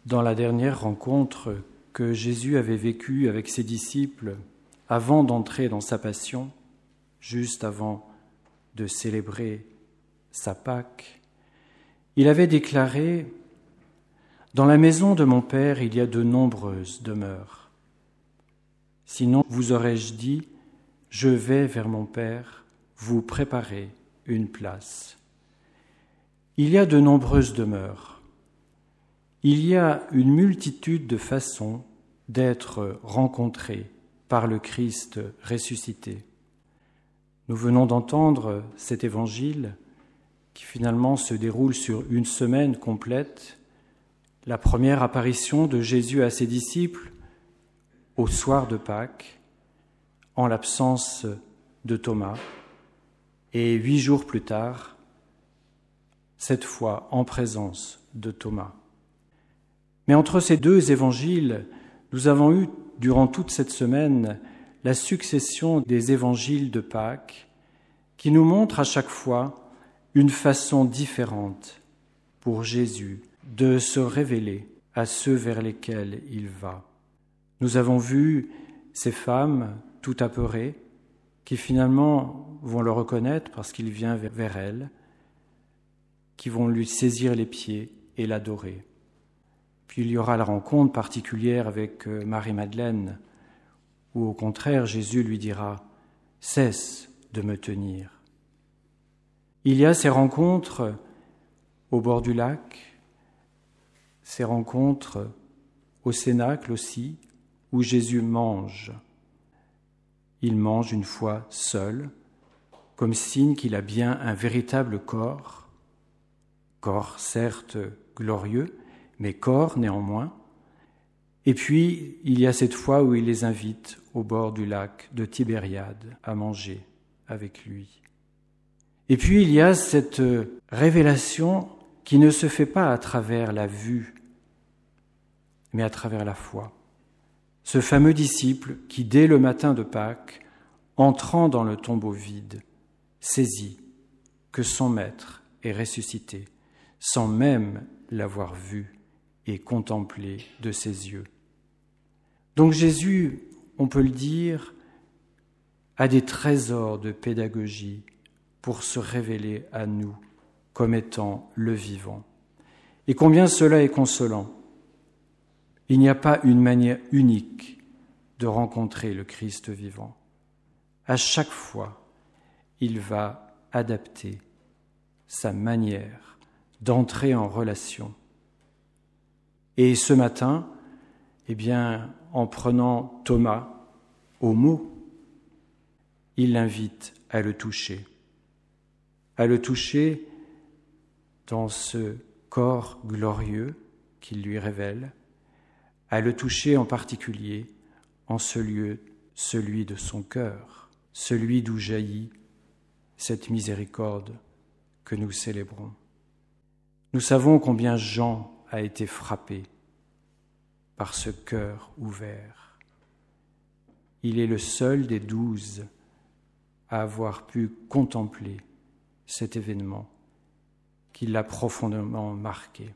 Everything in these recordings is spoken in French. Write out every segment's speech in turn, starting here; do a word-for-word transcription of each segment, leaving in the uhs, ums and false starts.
Dans la dernière rencontre que Jésus avait vécue avec ses disciples avant d'entrer dans sa passion, juste avant de célébrer sa Pâque, il avait déclaré « Dans la maison de mon Père, il y a de nombreuses demeures. Sinon, vous aurais-je dit, je vais vers mon Père, vous préparer une place. » Il y a de nombreuses demeures. Il y a une multitude de façons d'être rencontrés par le Christ ressuscité. Nous venons d'entendre cet évangile qui finalement se déroule sur une semaine complète, la première apparition de Jésus à ses disciples au soir de Pâques, en l'absence de Thomas, et huit jours plus tard, cette fois en présence de Thomas. Mais entre ces deux évangiles, nous avons eu, durant toute cette semaine, la succession des évangiles de Pâques qui nous montrent à chaque fois une façon différente pour Jésus de se révéler à ceux vers lesquels il va. Nous avons vu ces femmes tout apeurées qui finalement vont le reconnaître parce qu'il vient vers elles, qui vont lui saisir les pieds et l'adorer. Puis il y aura la rencontre particulière avec Marie-Madeleine, où au contraire Jésus lui dira « Cesse de me tenir ». Il y a ces rencontres au bord du lac, ces rencontres au cénacle aussi, où Jésus mange. Il mange une fois seul, comme signe qu'il a bien un véritable corps, corps certes glorieux, mais corps néanmoins. Et puis, il y a cette fois où il les invite au bord du lac de Tibériade à manger avec lui. Et puis, il y a cette révélation qui ne se fait pas à travers la vue, mais à travers la foi. Ce fameux disciple qui, dès le matin de Pâques, entrant dans le tombeau vide, saisit que son maître est ressuscité, sans même l'avoir vu et contemplé de ses yeux. Donc Jésus, on peut le dire, a des trésors de pédagogie pour se révéler à nous comme étant le vivant. Et combien cela est consolant. Il n'y a pas une manière unique de rencontrer le Christ vivant. À chaque fois, il va adapter sa manière d'entrer en relation. Et ce matin, eh bien, en prenant Thomas au mot, il l'invite à le toucher, à le toucher dans ce corps glorieux qu'il lui révèle, à le toucher en particulier en ce lieu, celui de son cœur, celui d'où jaillit cette miséricorde que nous célébrons. Nous savons combien Jean a été frappé par ce cœur ouvert. Il est le seul des douze à avoir pu contempler cet événement qui l'a profondément marqué.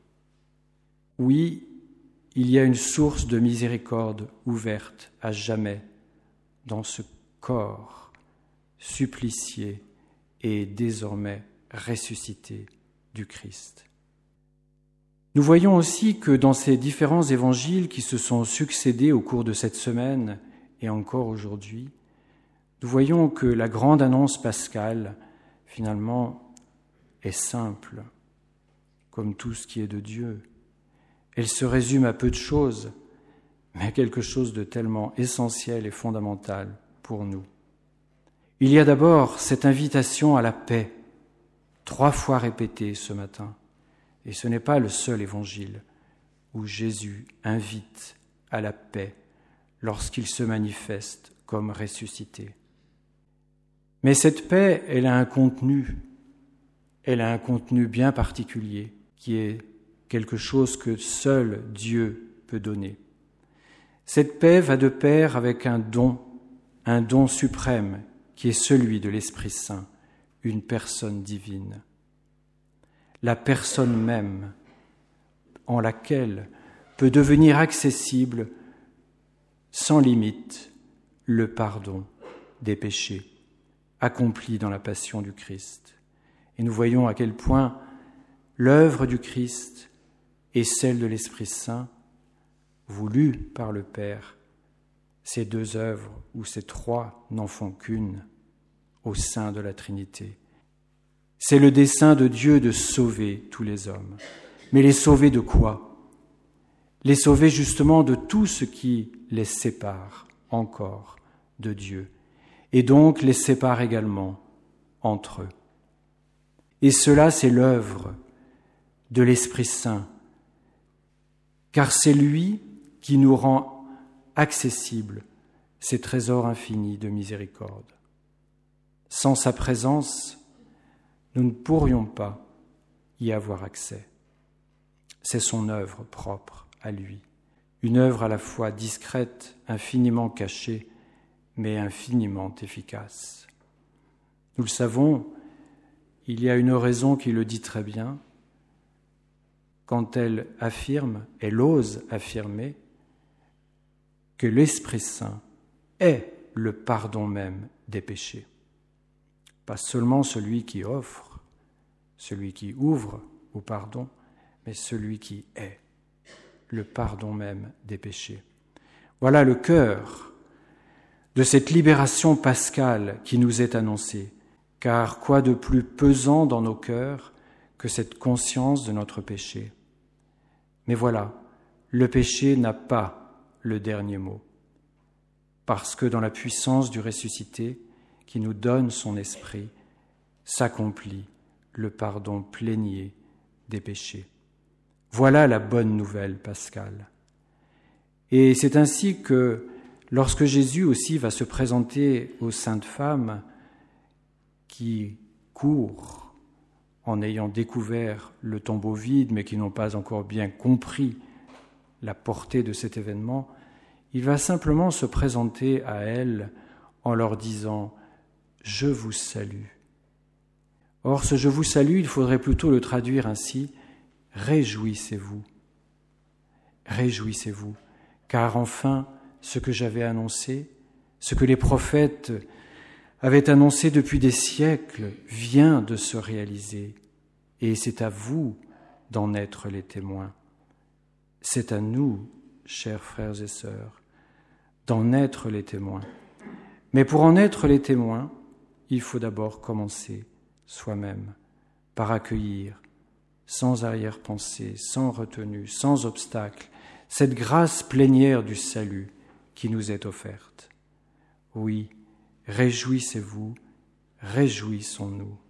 Oui, il y a une source de miséricorde ouverte à jamais dans ce corps supplicié et désormais ressuscité du Christ. Nous voyons aussi que dans ces différents évangiles qui se sont succédés au cours de cette semaine et encore aujourd'hui, nous voyons que la grande annonce pascale, finalement, est simple, comme tout ce qui est de Dieu. Elle se résume à peu de choses, mais à quelque chose de tellement essentiel et fondamental pour nous. Il y a d'abord cette invitation à la paix, trois fois répétée ce matin. Et ce n'est pas le seul évangile où Jésus invite à la paix lorsqu'il se manifeste comme ressuscité. Mais cette paix, elle a un contenu, elle a un contenu bien particulier qui est quelque chose que seul Dieu peut donner. Cette paix va de pair avec un don, un don suprême qui est celui de l'Esprit Saint, une personne divine. La personne même en laquelle peut devenir accessible sans limite le pardon des péchés accomplis dans la passion du Christ. Et nous voyons à quel point l'œuvre du Christ et celle de l'Esprit Saint, voulue par le Père, ces deux œuvres ou ces trois n'en font qu'une au sein de la Trinité. C'est le dessein de Dieu de sauver tous les hommes. Mais les sauver de quoi? Les sauver justement de tout ce qui les sépare encore de Dieu, et donc les sépare également entre eux. Et cela, c'est l'œuvre de l'Esprit Saint, car c'est lui qui nous rend accessibles ces trésors infinis de miséricorde. Sans sa présence, nous ne pourrions pas y avoir accès. C'est son œuvre propre à lui, une œuvre à la fois discrète, infiniment cachée, mais infiniment efficace. Nous le savons, il y a une oraison qui le dit très bien. Quand elle affirme, elle ose affirmer que l'Esprit Saint est le pardon même des péchés. Pas seulement celui qui offre, celui qui ouvre au pardon, mais celui qui est le pardon même des péchés. Voilà le cœur de cette libération pascale qui nous est annoncée, car quoi de plus pesant dans nos cœurs que cette conscience de notre péché? Mais voilà, le péché n'a pas le dernier mot, parce que dans la puissance du ressuscité qui nous donne son esprit, s'accomplit le pardon plénier des péchés. Voilà la bonne nouvelle pascale. Et c'est ainsi que lorsque Jésus aussi va se présenter aux saintes femmes qui courent en ayant découvert le tombeau vide, mais qui n'ont pas encore bien compris la portée de cet événement, il va simplement se présenter à elles en leur disant « Je vous salue ». Or, ce « Je vous salue », il faudrait plutôt le traduire ainsi « Réjouissez-vous ». Réjouissez-vous, car enfin, ce que j'avais annoncé, ce que les prophètes avaient annoncé depuis des siècles, vient de se réaliser. Et c'est à vous d'en être les témoins. C'est à nous, chers frères et sœurs, d'en être les témoins. Mais pour en être les témoins, il faut d'abord commencer soi-même par accueillir, sans arrière-pensée, sans retenue, sans obstacle, cette grâce plénière du salut qui nous est offerte. Oui, réjouissez-vous, réjouissons-nous.